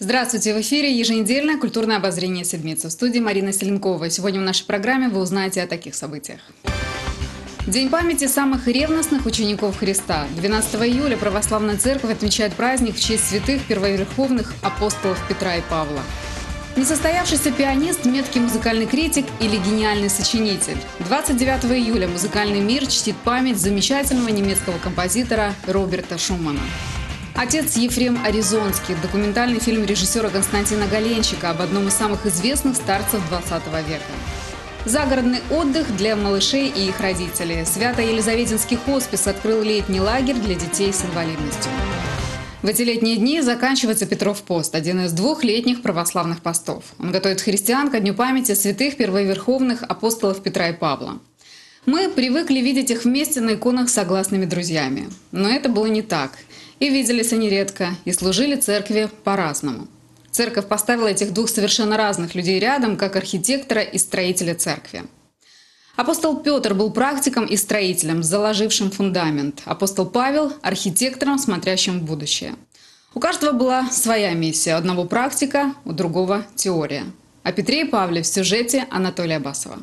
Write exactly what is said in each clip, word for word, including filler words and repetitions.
Здравствуйте, в эфире еженедельное культурное обозрение «Седмица». В студии Марина Селенкова. Сегодня в нашей программе вы узнаете о таких событиях. День памяти самых ревностных учеников Христа. двенадцатого июля православная церковь отмечает праздник в честь святых первоверховных апостолов Петра и Павла. Несостоявшийся пианист, меткий музыкальный критик или гениальный сочинитель. двадцать девятого июля музыкальный мир чтит память замечательного немецкого композитора Роберта Шумана. «Отец Ефрем Аризонский» – документальный фильм режиссера Константина Голенщика об одном из самых известных старцев двадцатого века. Загородный отдых для малышей и их родителей. Свято-Елизаветинский хоспис открыл летний лагерь для детей с инвалидностью. В эти летние дни заканчивается Петров пост – один из двух летних православных постов. Он готовит христиан ко дню памяти святых первоверховных апостолов Петра и Павла. Мы привыкли видеть их вместе на иконах согласными друзьями. Но это было не так. И виделись они редко, и служили церкви по-разному. Церковь поставила этих двух совершенно разных людей рядом, как архитектора и строителя церкви. Апостол Петр был практиком и строителем, заложившим фундамент. Апостол Павел – архитектором, смотрящим в будущее. У каждого была своя миссия. У одного практика, у другого – теория. О Петре и Павле в сюжете Анатолия Басова.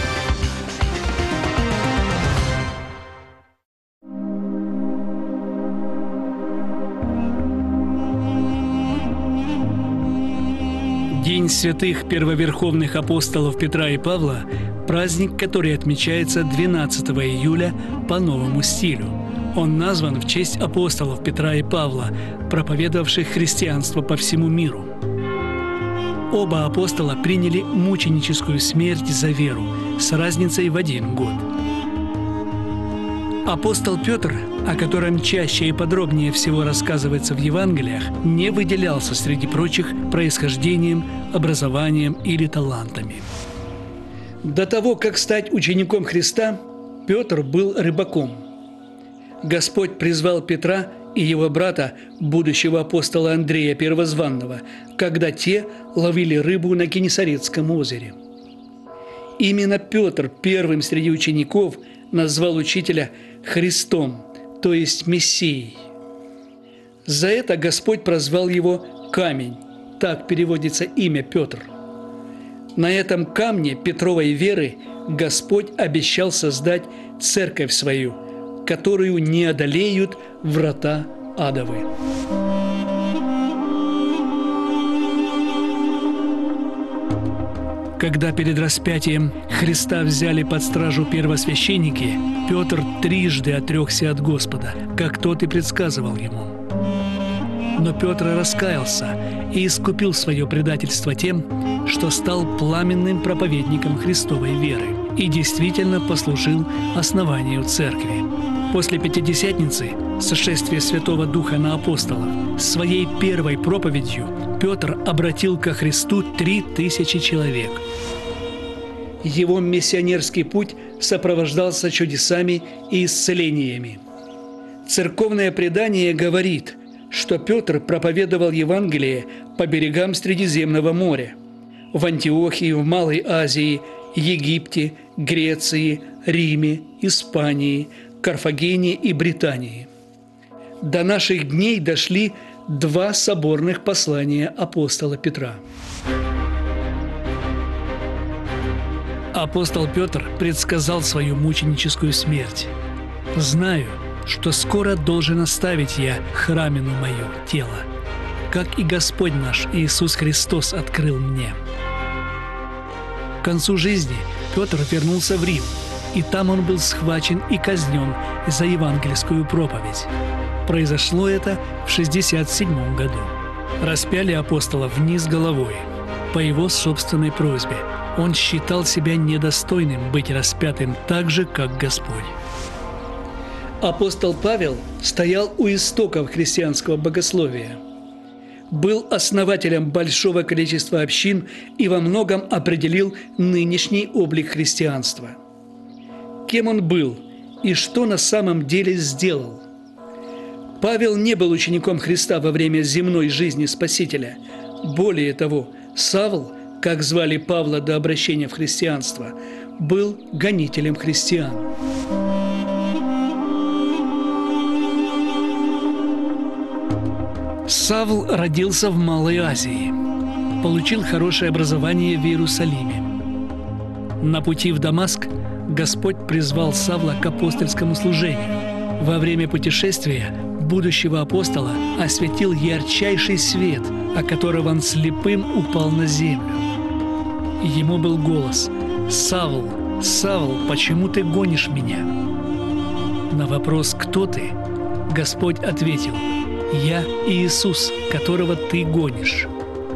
День святых первоверховных апостолов Петра и Павла – праздник, который отмечается двенадцатого июля по новому стилю. Он назван в честь апостолов Петра и Павла, проповедовавших христианство по всему миру. Оба апостола приняли мученическую смерть за веру с разницей в один год. Апостол Петр, о котором чаще и подробнее всего рассказывается в Евангелиях, не выделялся среди прочих происхождением, образованием или талантами. До того, как стать учеником Христа, Петр был рыбаком. Господь призвал Петра и его брата, будущего апостола Андрея Первозванного, когда те ловили рыбу на Генесарецком озере. Именно Петр первым среди учеников назвал учителя Христом, то есть Мессией. За это Господь прозвал его «Камень», так переводится имя Петр. На этом камне Петровой веры Господь обещал создать церковь свою, которую не одолеют врата адовы. Когда перед распятием Христа взяли под стражу первосвященники, Петр трижды отрекся от Господа, как тот и предсказывал ему. Но Петр раскаялся и искупил свое предательство тем, что стал пламенным проповедником Христовой веры и действительно послужил основанию церкви. После Пятидесятницы, сошествия Святого Духа на апостолов, своей первой проповедью Петр обратил ко Христу три тысячи человек. Его миссионерский путь сопровождался чудесами и исцелениями. Церковное предание говорит, что Петр проповедовал Евангелие по берегам Средиземного моря, в Антиохии, в Малой Азии, Египте, Греции, Риме, Испании, Карфагене и Британии. До наших дней дошли два соборных послания апостола Петра. Апостол Петр предсказал свою мученическую смерть. «Знаю, что скоро должен оставить я храмину мое тело, как и Господь наш Иисус Христос открыл мне». К концу жизни Петр вернулся в Рим, и там он был схвачен и казнен за евангельскую проповедь. Произошло это в шестьдесят седьмом году. Распяли апостола вниз головой. По его собственной просьбе. Он считал себя недостойным быть распятым так же, как Господь. Апостол Павел стоял у истоков христианского богословия. Был основателем большого количества общин и во многом определил нынешний облик христианства. Кем он был и что на самом деле сделал? Павел не был учеником Христа во время земной жизни Спасителя. Более того, Савл, как звали Павла до обращения в христианство, был гонителем христиан. Савл родился в Малой Азии, получил хорошее образование в Иерусалиме. На пути в Дамаск Господь призвал Савла к апостольскому служению. Во время путешествия будущего апостола осветил ярчайший свет, о котором он слепым упал на землю. Ему был голос: «Савл, Савл, почему ты гонишь меня?» На вопрос «Кто ты?» Господь ответил: «Я Иисус, которого ты гонишь».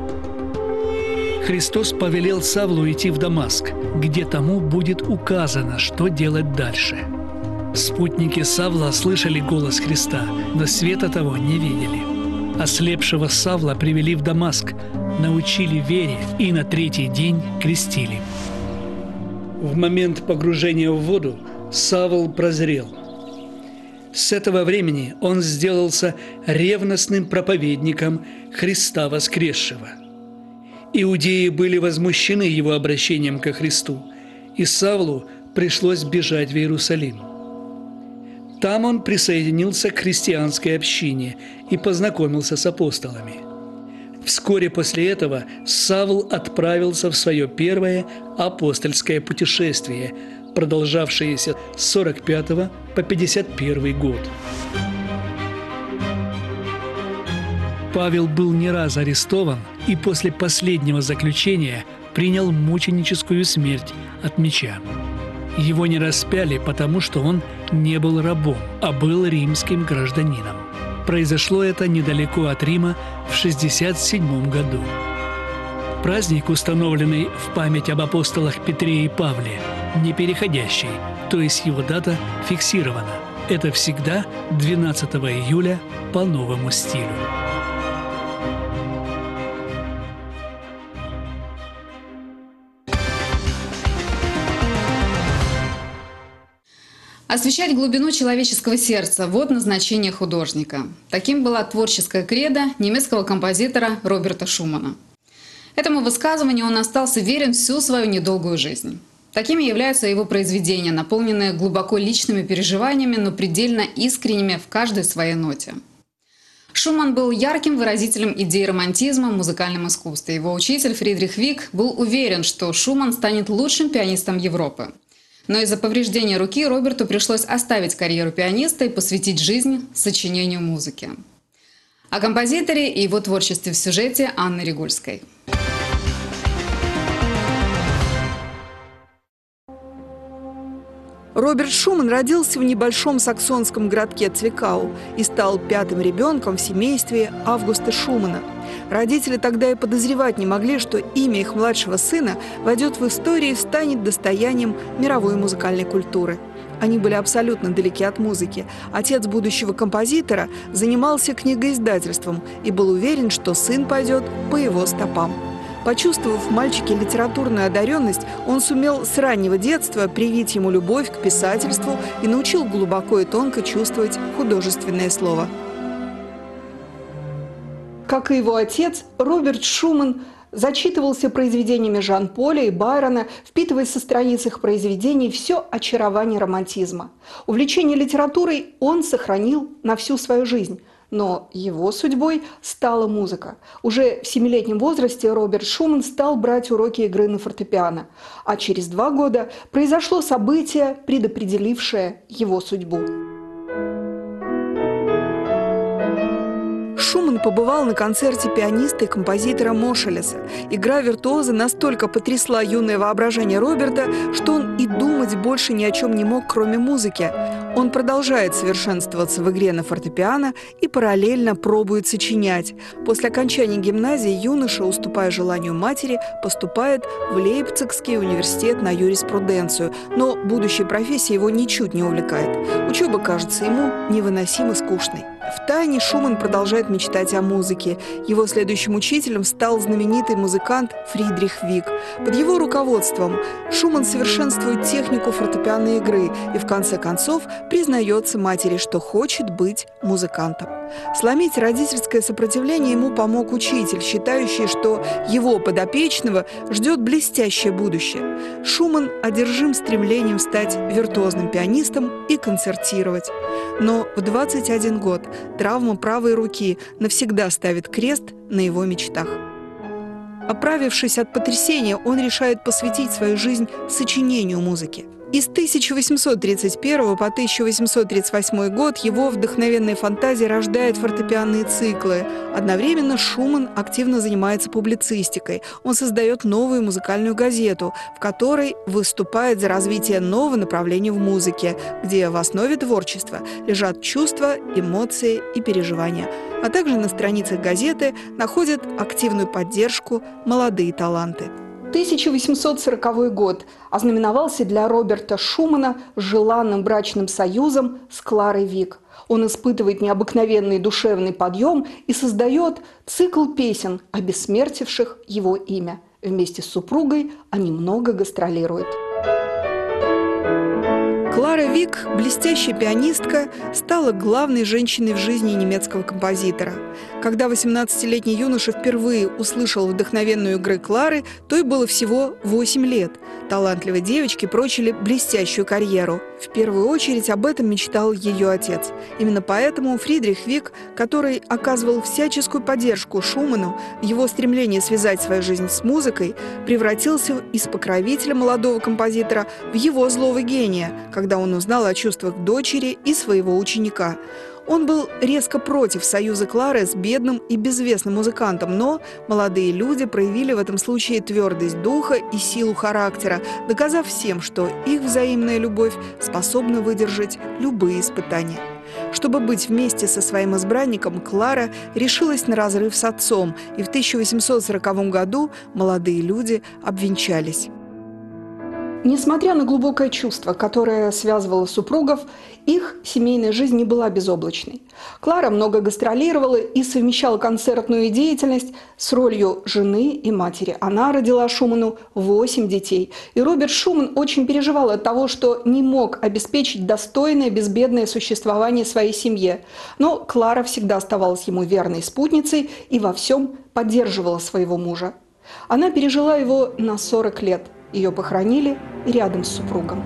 Христос повелел Савлу идти в Дамаск, где тому будет указано, что делать дальше. Спутники Савла слышали голос Христа, но света того не видели. Ослепшего Савла привели в Дамаск, научили вере и на третий день крестили. В момент погружения в воду Савл прозрел. С этого времени он сделался ревностным проповедником Христа воскресшего. Иудеи были возмущены его обращением ко Христу, и Савлу пришлось бежать в Иерусалим. Там он присоединился к христианской общине и познакомился с апостолами. Вскоре после этого Савл отправился в свое первое апостольское путешествие, продолжавшееся с сорок пятого по пятьдесят первый год. Павел был не раз арестован и после последнего заключения принял мученическую смерть от меча. Его не распяли, потому что он не был рабом, а был римским гражданином. Произошло это недалеко от Рима в шестьдесят седьмом году. Праздник, установленный в память об апостолах Петре и Павле, непереходящий, то есть его дата фиксирована. Это всегда двенадцатого июля по новому стилю. Освещать глубину человеческого сердца – вот назначение художника. Таким была творческая кредо немецкого композитора Роберта Шумана. Этому высказыванию он остался верен всю свою недолгую жизнь. Такими являются его произведения, наполненные глубоко личными переживаниями, но предельно искренними в каждой своей ноте. Шуман был ярким выразителем идей романтизма в музыкальном искусстве. Его учитель Фридрих Вик был уверен, что Шуман станет лучшим пианистом Европы. Но из-за повреждения руки Роберту пришлось оставить карьеру пианиста и посвятить жизнь сочинению музыки. О композиторе и его творчестве в сюжете Анны Ригульской. Роберт Шуман родился в небольшом саксонском городке Цвикау и стал пятым ребенком в семействе Августа Шумана. Родители тогда и подозревать не могли, что имя их младшего сына войдет в историю и станет достоянием мировой музыкальной культуры. Они были абсолютно далеки от музыки. Отец будущего композитора занимался книгоиздательством и был уверен, что сын пойдет по его стопам. Почувствовав в мальчике литературную одаренность, он сумел с раннего детства привить ему любовь к писательству и научил глубоко и тонко чувствовать художественное слово. Как и его отец, Роберт Шуман зачитывался произведениями Жан-Поля и Байрона, впитывая со страниц их произведений все очарование романтизма. Увлечение литературой он сохранил на всю свою жизнь. Но его судьбой стала музыка. Уже в семилетнем возрасте Роберт Шуман стал брать уроки игры на фортепиано. А через два года произошло событие, предопределившее его судьбу. Шуман побывал на концерте пианиста и композитора Мошелеса. Игра виртуоза настолько потрясла юное воображение Роберта, что он и думать больше ни о чем не мог, кроме музыки. Он продолжает совершенствоваться в игре на фортепиано и параллельно пробует сочинять. После окончания гимназии юноша, уступая желанию матери, поступает в Лейпцигский университет на юриспруденцию, но будущая профессия его ничуть не увлекает. Учеба кажется ему невыносимо скучной. Втайне Шуман продолжает мечтать о музыке. Его следующим учителем стал знаменитый музыкант Фридрих Вик. Под его руководством Шуман совершенствует технику фортепианной игры и в конце концов признается матери, что хочет быть музыкантом. Сломить родительское сопротивление ему помог учитель, считающий, что его подопечного ждет блестящее будущее. Шуман одержим стремлением стать виртуозным пианистом и концертировать. Но в двадцать один год травма правой руки навсегда ставит крест на его мечтах. Оправившись от потрясения, он решает посвятить свою жизнь сочинению музыки. И с тысяча восемьсот тридцать первого по тысяча восемьсот тридцать восьмой год его вдохновенная фантазия рождает фортепианные циклы. Одновременно Шуман активно занимается публицистикой. Он создает новую музыкальную газету, в которой выступает за развитие нового направления в музыке, где в основе творчества лежат чувства, эмоции и переживания. А также на страницах газеты находят активную поддержку молодые таланты. тысяча восемьсот сороковой год ознаменовался для Роберта Шумана желанным брачным союзом с Кларой Вик. Он испытывает необыкновенный душевный подъем и создает цикл песен, обессмертивших его имя. Вместе с супругой они много гастролируют. Клара Вик, блестящая пианистка, стала главной женщиной в жизни немецкого композитора. Когда восемнадцатилетний юноша впервые услышал вдохновенную игру Клары, той было всего восемь лет. Талантливой девочке прочили блестящую карьеру. В первую очередь об этом мечтал ее отец. Именно поэтому Фридрих Вик, который оказывал всяческую поддержку Шуману в его стремлении связать свою жизнь с музыкой, превратился из покровителя молодого композитора в его злого гения, когда он узнал о чувствах дочери и своего ученика. Он был резко против союза Клары с бедным и безвестным музыкантом, но молодые люди проявили в этом случае твердость духа и силу характера, доказав всем, что их взаимная любовь способна выдержать любые испытания. Чтобы быть вместе со своим избранником, Клара решилась на разрыв с отцом, и в тысяча восемьсот сороковом году молодые люди обвенчались. Несмотря на глубокое чувство, которое связывало супругов, их семейная жизнь не была безоблачной. Клара много гастролировала и совмещала концертную деятельность с ролью жены и матери. Она родила Шуману восемь детей. И Роберт Шуман очень переживал от того, что не мог обеспечить достойное, безбедное существование своей семье. Но Клара всегда оставалась ему верной спутницей и во всем поддерживала своего мужа. Она пережила его на сорок лет. Ее похоронили рядом с супругом.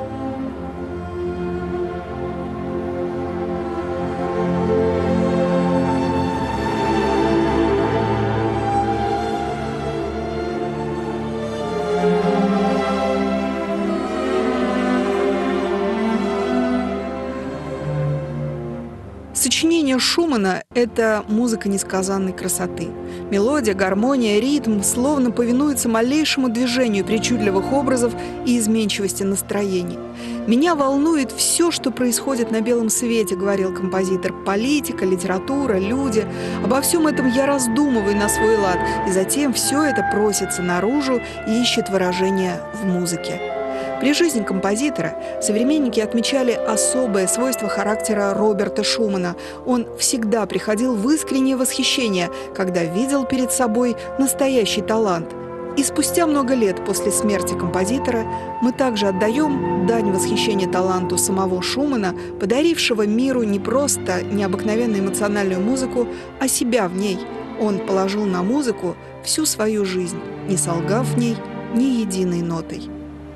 Сочинение Шумана – это музыка несказанной красоты. Мелодия, гармония, ритм словно повинуются малейшему движению причудливых образов и изменчивости настроений. «Меня волнует все, что происходит на белом свете», – говорил композитор. «Политика, литература, люди. Обо всем этом я раздумываю на свой лад, и затем все это просится наружу и ищет выражение в музыке». При жизни композитора современники отмечали особое свойство характера Роберта Шумана. Он всегда приходил в искреннее восхищение, когда видел перед собой настоящий талант. И спустя много лет после смерти композитора мы также отдаем дань восхищения таланту самого Шумана, подарившего миру не просто необыкновенную эмоциональную музыку, а себя в ней. Он положил на музыку всю свою жизнь, не солгав в ней ни единой нотой.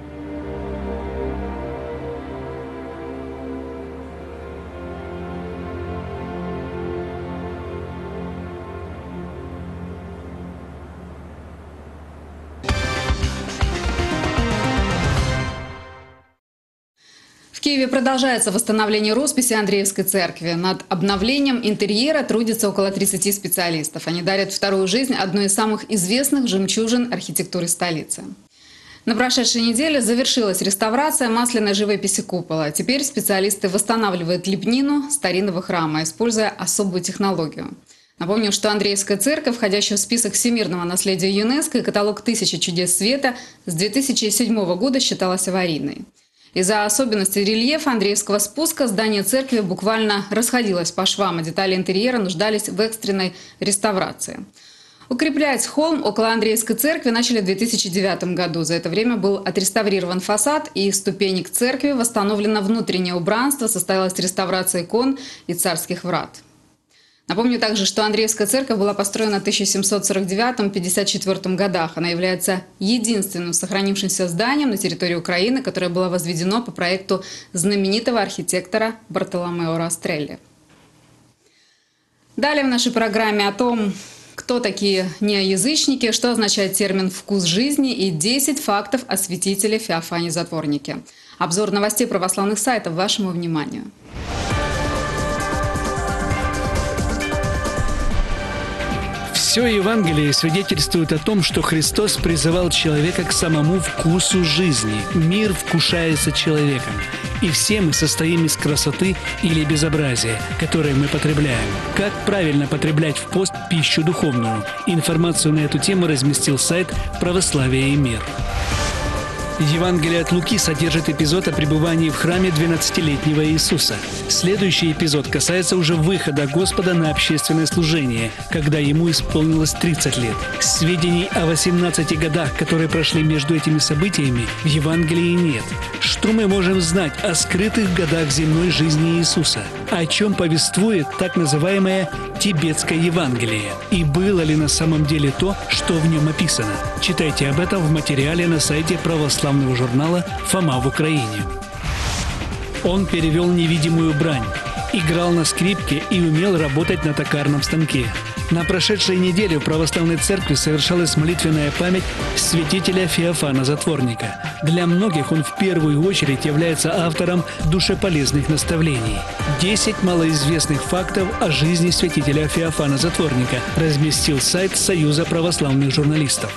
В Киеве продолжается восстановление росписи Андреевской церкви. Над обновлением интерьера трудится около тридцати специалистов. Они дарят вторую жизнь одной из самых известных жемчужин архитектуры столицы. На прошедшей неделе завершилась реставрация масляной живописи купола. Теперь специалисты восстанавливают лепнину старинного храма, используя особую технологию. Напомню, что Андреевская церковь, входящая в список всемирного наследия ЮНЕСКО и каталог «Тысячи чудес света», с две тысячи седьмого года считалась аварийной. Из-за особенностей рельефа Андреевского спуска здание церкви буквально расходилось по швам, а детали интерьера нуждались в экстренной реставрации. Укреплять холм около Андреевской церкви начали в две тысячи девятом году. За это время был отреставрирован фасад и ступени к церкви, восстановлено внутреннее убранство, состоялась реставрация икон и царских врат. Напомню также, что Андреевская церковь была построена в тысяча семьсот сорок девятом — пятьдесят четвёртом годах. Она является единственным сохранившимся зданием на территории Украины, которое было возведено по проекту знаменитого архитектора Бартоломео Растрелли. Далее в нашей программе о том, кто такие неоязычники, что означает термин «вкус жизни» и десять фактов о святителе Феофане Затворнике. Обзор новостей православных сайтов вашему вниманию. Все Евангелие свидетельствует о том, что Христос призывал человека к самому вкусу жизни. Мир вкушается человеком. И все мы состоим из красоты или безобразия, которые мы потребляем. Как правильно потреблять в пост пищу духовную? Информацию на эту тему разместил сайт «Православие и мир». Евангелие от Луки содержит эпизод о пребывании в храме двенадцатилетнего Иисуса. Следующий эпизод касается уже выхода Господа на общественное служение, когда ему исполнилось тридцать лет. Сведений о восемнадцати годах, которые прошли между этими событиями, в Евангелии нет. Что мы можем знать о скрытых годах земной жизни Иисуса? О чем повествует так называемое Тибетское Евангелие? И было ли на самом деле то, что в нем описано? Читайте об этом в материале на сайте православного журнала «Фома в Украине». Он перевел невидимую брань, играл на скрипке и умел работать на токарном станке. На прошедшей неделе в православной церкви совершалась молитвенная память святителя Феофана Затворника. Для многих он в первую очередь является автором душеполезных наставлений. Десять малоизвестных фактов о жизни святителя Феофана Затворника разместил сайт Союза православных журналистов.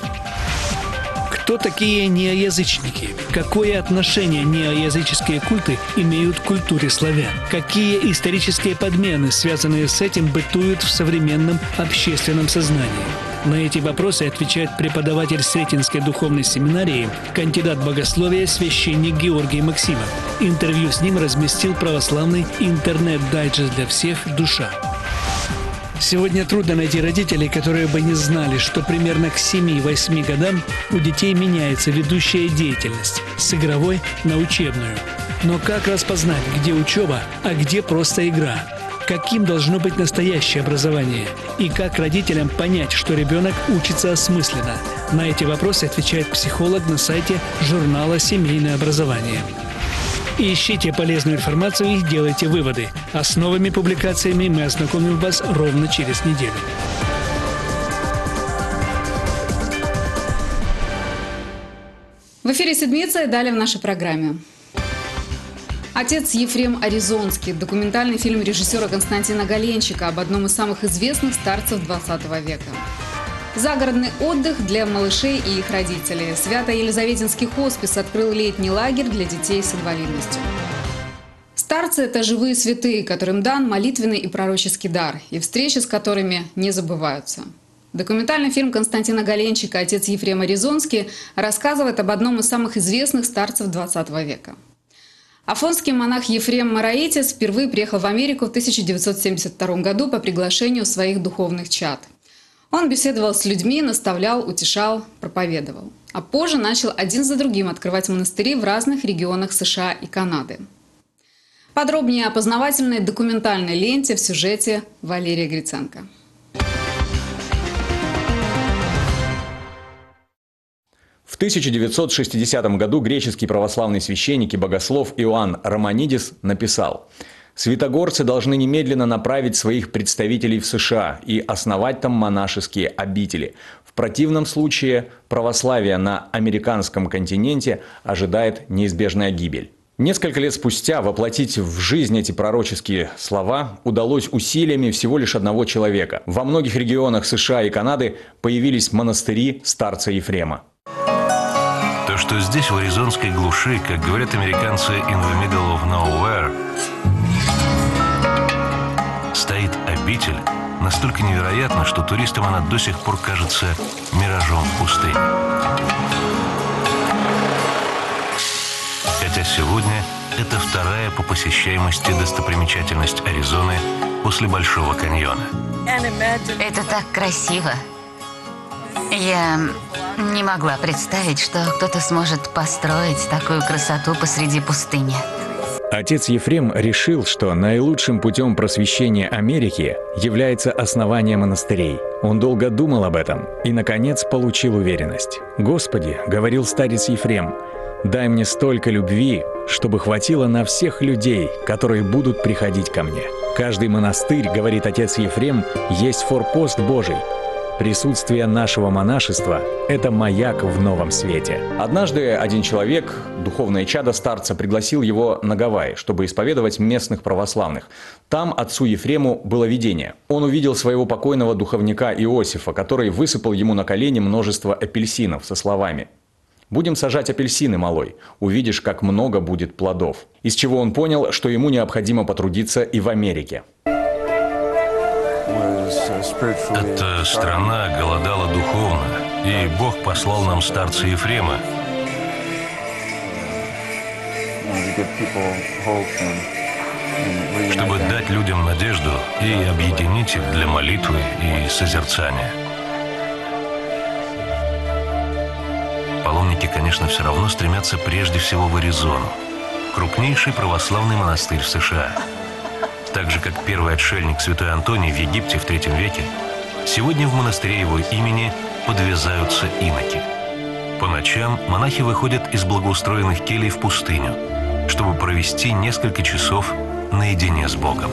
Кто такие неоязычники? Какое отношение неоязыческие культы имеют к культуре славян? Какие исторические подмены, связанные с этим, бытуют в современном общественном сознании? На эти вопросы отвечает преподаватель Сретенской духовной семинарии, кандидат богословия, священник Георгий Максимов. Интервью с ним разместил православный интернет-дайджест для всех «Душа». Сегодня трудно найти родителей, которые бы не знали, что примерно к семи-восьми годам у детей меняется ведущая деятельность с игровой на учебную. Но как распознать, где учеба, а где просто игра? Каким должно быть настоящее образование? И как родителям понять, что ребенок учится осмысленно? На эти вопросы отвечает психолог на сайте журнала «Семейное образование». Ищите полезную информацию и делайте выводы. А с новыми публикациями мы ознакомим вас ровно через неделю. В эфире «Седмица» и далее в нашей программе. «Отец Ефрем Аризонский» – документальный фильм режиссера Константина Галенчика об одном из самых известных старцев двадцатого века. Загородный отдых для малышей и их родителей. Свято-Елизаветинский хоспис открыл летний лагерь для детей с инвалидностью. Старцы – это живые святые, которым дан молитвенный и пророческий дар, и встречи с которыми не забываются. Документальный фильм Константина Галенчика «Отец Ефрем Аризонский» рассказывает об одном из самых известных старцев двадцатого века. Афонский монах Ефрем Мараитис впервые приехал в Америку в тысяча девятьсот семьдесят втором году по приглашению своих духовных чад. Он беседовал с людьми, наставлял, утешал, проповедовал. А позже начал один за другим открывать монастыри в разных регионах США и Канады. Подробнее о познавательной документальной ленте в сюжете Валерия Гриценко. В тысяча девятьсот шестидесятом году греческий православный священник и богослов Иоанн Романидис написал: «Святогорцы должны немедленно направить своих представителей в США и основать там монашеские обители. В противном случае православие на американском континенте ожидает неизбежная гибель». Несколько лет спустя воплотить в жизнь эти пророческие слова удалось усилиями всего лишь одного человека. Во многих регионах США и Канады появились монастыри старца Ефрема. То, что здесь, в аризонской глуши, как говорят американцы, in the middle of nowhere, стоит обитель, настолько невероятно, что туристам она до сих пор кажется миражом в пустыне. Хотя сегодня это вторая по посещаемости достопримечательность Аризоны после Большого каньона. Это так красиво. Я не могла представить, что кто-то сможет построить такую красоту посреди пустыни. Отец Ефрем решил, что наилучшим путем просвещения Америки является основание монастырей. Он долго думал об этом и, наконец, получил уверенность. «Господи, — говорил старец Ефрем, — дай мне столько любви, чтобы хватило на всех людей, которые будут приходить ко мне. Каждый монастырь, — говорит отец Ефрем, — есть форпост Божий. Присутствие нашего монашества – это маяк в новом свете». Однажды один человек, духовное чадо старца, пригласил его на Гавайи, чтобы исповедовать местных православных. Там отцу Ефрему было видение. Он увидел своего покойного духовника Иосифа, который высыпал ему на колени множество апельсинов со словами: «Будем сажать апельсины, малой, увидишь, как много будет плодов». Из чего он понял, что ему необходимо потрудиться и в Америке. Эта страна голодала духовно, и Бог послал нам старца Ефрема, чтобы дать людям надежду и объединить их для молитвы и созерцания. Паломники, конечно, все равно стремятся прежде всего в Аризону, крупнейший православный монастырь в США. Так же, как первый отшельник святой Антоний в Египте в третьем веке, сегодня в монастыре его имени подвязаются иноки. По ночам монахи выходят из благоустроенных келей в пустыню, чтобы провести несколько часов наедине с Богом.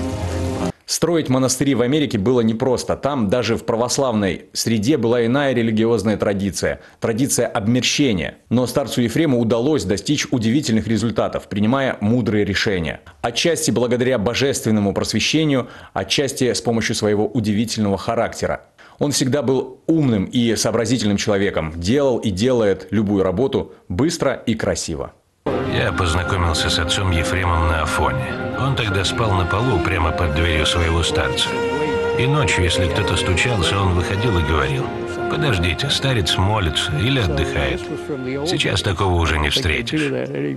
Строить монастыри в Америке было непросто. Там даже в православной среде была иная религиозная традиция – традиция обмерщения. Но старцу Ефрему удалось достичь удивительных результатов, принимая мудрые решения. Отчасти благодаря божественному просвещению, отчасти с помощью своего удивительного характера. Он всегда был умным и сообразительным человеком, делал и делает любую работу быстро и красиво. Я познакомился с отцом Ефремом на Афоне. Он тогда спал на полу прямо под дверью своего старца. И ночью, если кто-то стучался, он выходил и говорил: «Подождите, старец молится или отдыхает. Сейчас такого уже не встретишь».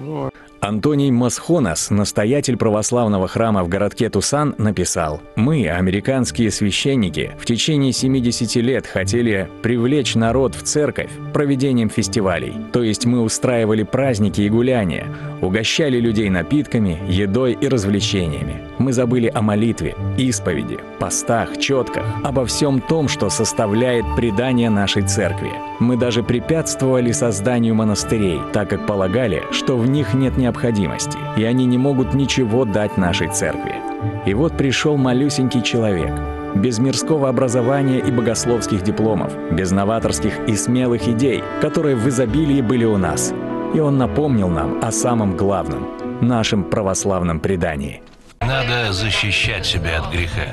Антоний Масхонас, настоятель православного храма в городке Тусан, написал: «Мы, американские священники, в течение семидесяти лет хотели привлечь народ в церковь проведением фестивалей. То есть мы устраивали праздники и гуляния, угощали людей напитками, едой и развлечениями. Мы забыли о молитве, исповеди, постах, четках, обо всем том, что составляет предание нашей церкви. Мы даже препятствовали созданию монастырей, так как полагали, что в них нет необходимости, и они не могут ничего дать нашей церкви. И вот пришел малюсенький человек, без мирского образования и богословских дипломов, без новаторских и смелых идей, которые в изобилии были у нас. И он напомнил нам о самом главном – нашем православном предании». Надо защищать себя от греха.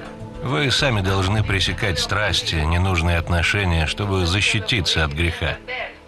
Вы сами должны пресекать страсти, ненужные отношения, чтобы защититься от греха.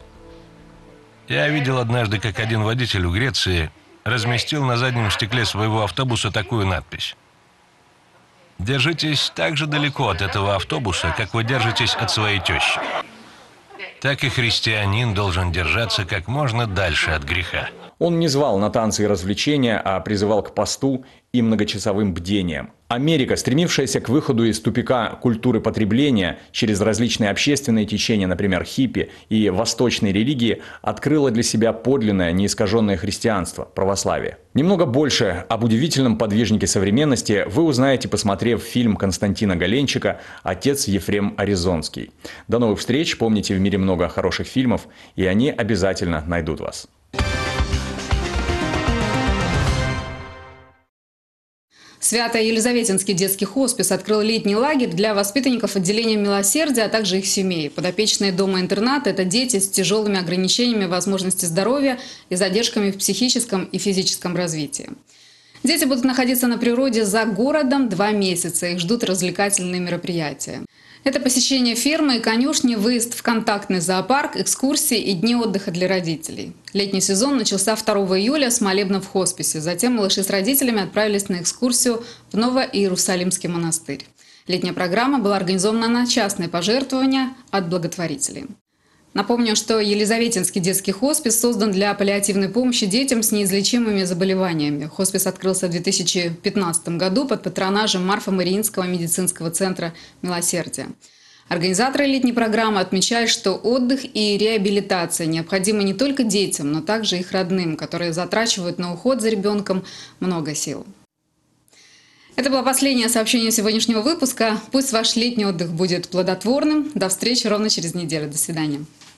Я видел однажды, как один водитель в Греции разместил на заднем стекле своего автобуса такую надпись: «Держитесь так же далеко от этого автобуса, как вы держитесь от своей тещи». Так и христианин должен держаться как можно дальше от греха. Он не звал на танцы и развлечения, а призывал к посту и многочасовым бдениям. Америка, стремившаяся к выходу из тупика культуры потребления через различные общественные течения, например, хиппи и восточные религии, открыла для себя подлинное, неискаженное христианство, православие. Немного больше об удивительном подвижнике современности вы узнаете, посмотрев фильм Константина Голенчика «Отец Ефрем Аризонский». До новых встреч. Помните, в мире много хороших фильмов, и они обязательно найдут вас. Свято-Елизаветинский детский хоспис открыл летний лагерь для воспитанников отделения милосердия, а также их семей. Подопечные дома-интерната – это дети с тяжелыми ограничениями возможности здоровья и задержками в психическом и физическом развитии. Дети будут находиться на природе за городом два месяца. Их ждут развлекательные мероприятия. Это посещение фермы и конюшни, выезд в контактный зоопарк, экскурсии и дни отдыха для родителей. Летний сезон начался второго июля с молебна в хосписе. Затем малыши с родителями отправились на экскурсию в Ново-Иерусалимский монастырь. Летняя программа была организована на частные пожертвования от благотворителей. Напомню, что Елизаветинский детский хоспис создан для паллиативной помощи детям с неизлечимыми заболеваниями. Хоспис открылся в две тысячи пятнадцатом году под патронажем Марфа-Мариинского медицинского центра «Милосердие». Организаторы летней программы отмечают, что отдых и реабилитация необходимы не только детям, но также их родным, которые затрачивают на уход за ребенком много сил. Это было последнее сообщение сегодняшнего выпуска. Пусть ваш летний отдых будет плодотворным. До встречи ровно через неделю. До свидания.